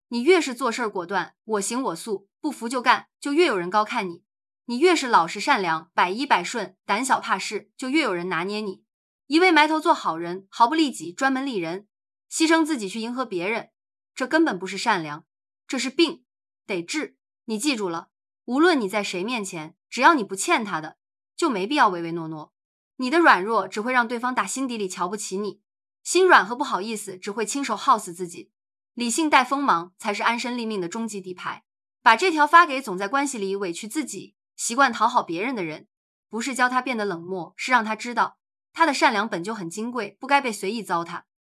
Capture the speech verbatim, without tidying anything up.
你越是做事果断，我行我素，不服就干，就越有人高看你。你越是老实善良，百依百顺，胆小怕事，就越有人拿捏你。一味埋头做好人，毫不利己，专门利人，牺牲自己去迎合别人，这根本不是善良，这是病，得治。你记住了，无论你在谁面前，只要你不欠他的，就没必要唯唯诺诺。你的软弱只会让对方打心底里瞧不起你，心软和不好意思只会亲手耗死自己。理性带锋芒才是安身立命的终极底牌。把这条发给总在关系里委屈自己，习惯讨好别人的人，不是教他变得冷漠，是让他知道他的善良本就很金贵，不该被随意糟蹋。